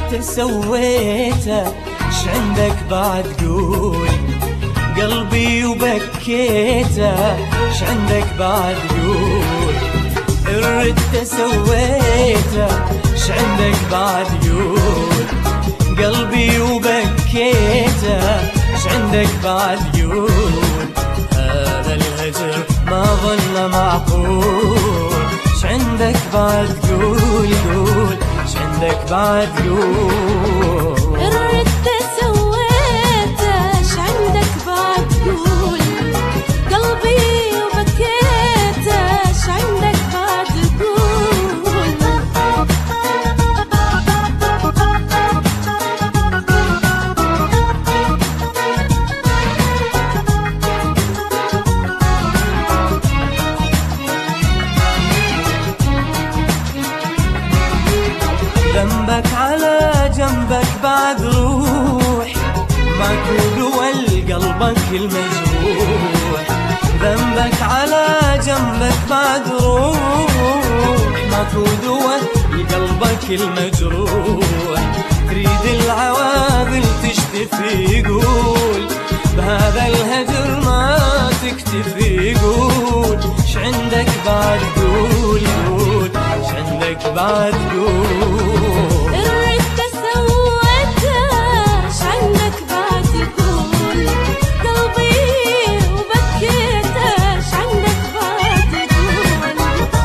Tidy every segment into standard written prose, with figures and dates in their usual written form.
الرد سويته ش عندك بعد قول، قلبي وبكيته ش عندك بعد قول. الرد سويته ش عندك بعد قول، قلبي وبكيته ش عندك بعد قول. هذا الهجر ما ظل معقول، ش عندك بعد قول قول، ش عندك بعد قول. الرد سويته ش عندك بعد قول، قلبي وبكيته ش عندك بعد قول. ذنبك على جنبك بعد روح، ماكو قوى لقلبك المجروح. ذنبك على جنبك بعد روح، ماكو قوى لقلبك المجروح. تريد العواذل تشتفي قول، بهذا الهجر ما تكتفي قول. ش عندك بعد قول قول، ش عندك بعد قول. الرد سويته ش عندك بعد قول، قلبي وبكيته ش عندك بعد قول.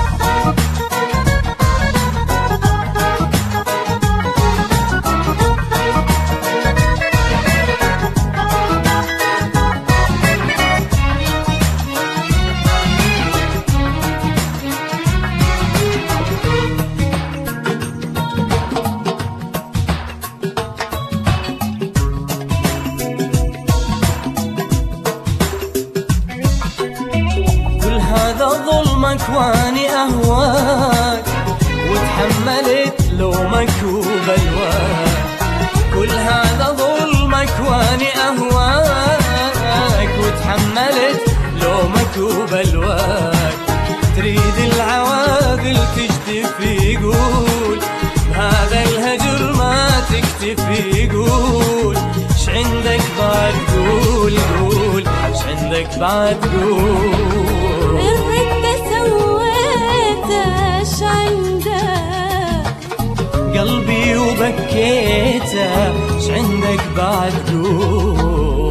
هذا ظلمك واني اهواك، وتحملت لومك وبلواك. كل هذا ظلمك واني اهواك، وتحملت لومك وبلواك. تريد العواقل تجتفي قول، بهذا الهجر ما تكتفي قول. ش عندك بعد قول قول، ش عندك بعد قول. الرد سويته ش عندك، قلبي وبكيته ش عندك بعد قول.